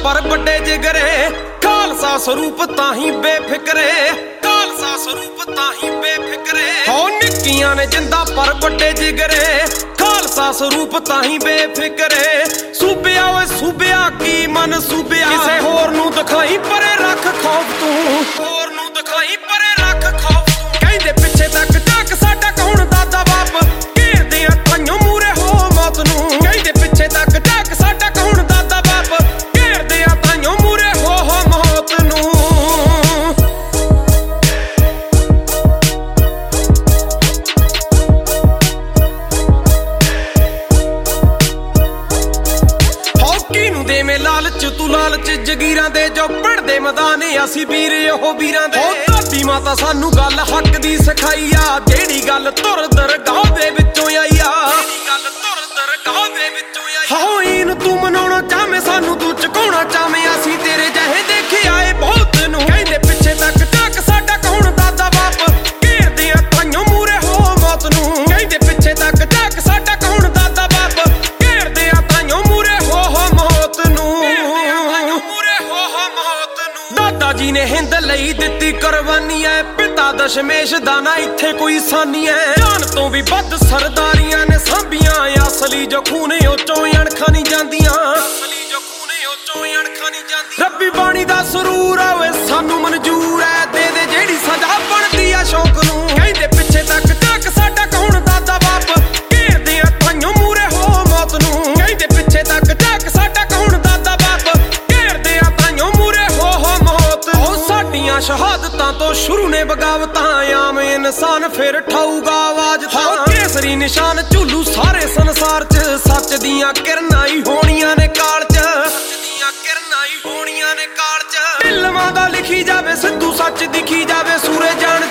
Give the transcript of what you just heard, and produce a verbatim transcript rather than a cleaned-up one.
पर बड़े जिगरे खालसा स्वरूप ताही बेफिक्रे खालसा स्वरूप ताही बेफिक्रे हो निक्कियां ने जिंदा पर बड़े जिगरे खालसा स्वरूप ताही बेफिक्रे सूबिया वे सूबिया की मन सूबिया किसे होर नू दिखाई परे रख खौफ तू होर नू दिखाई परे रख खौफ तू कहंदे पिछे तक टक साडा कौन दादा बाप घेरदे आ ताइयों मूरे हो मौत नू कहंदे पिछे तक टक साडा कौन दादा बाप घेरदे आ ताइयों मूरे हो हो मौत नू देवे लालच तू लालच जगीरां दे जो पढ़दे मैदान असी वीर ओह वीरां दे दादी माता सानू गल हक दी सिखाई आ जेड़ी गल तुर दरगाह दे विचों आई आ जेड़ी गल तुर दरगाह दे विचों आई हो इन तू मनाउणा चाहे सानू तू चुकाउणा चाहे असी तेरे जहे देखे आए बहुत नू कहंदे पिछे तक टक साडा कौन दादा बाप घेरदे आ ताइयों मूरे हो मौत नू कहंदे पिछे तक टक साडा कौन दादा बाप घेरदे आ ताइयों मूरे हो हो दादा जी ने हिंद लई दित्ती कुर्बानी है पिता दशमेश दा ना इत्थे कोई सानी है जान तो भी बद सरदारियां ने सांभियां असली जो खून ओचों अणखां नहीं जांदियां असली जो खून ओचों अणखां नहीं जांदियां रब्बी बाणी दा सुरूर आवे सानू मंजूर है दे दे जेड़ी सजा बनदी आ शौक नू कहंदे पिछे तक टक साडा कौन दादा बाप घेरदे आ ताइयों मूरे हो मौत नू कहंदे पिछे तक टक साडा कौन दादा बाप घेरदे आ ताइयों मूरे हो हो मौत ओ साडियां शहादतां तो शुरू ने बगावतां आम इंसान फिर ठाऊगा आवाज तां केसरी निशान झूलू सारे संसार च सच दियां किरनां ही होणियां ने काल च सच दियां किरनां ही होणियां ने काल च फिल्मां दा लिखी जावे सिद्धू सच दिखी जावे सूरे जान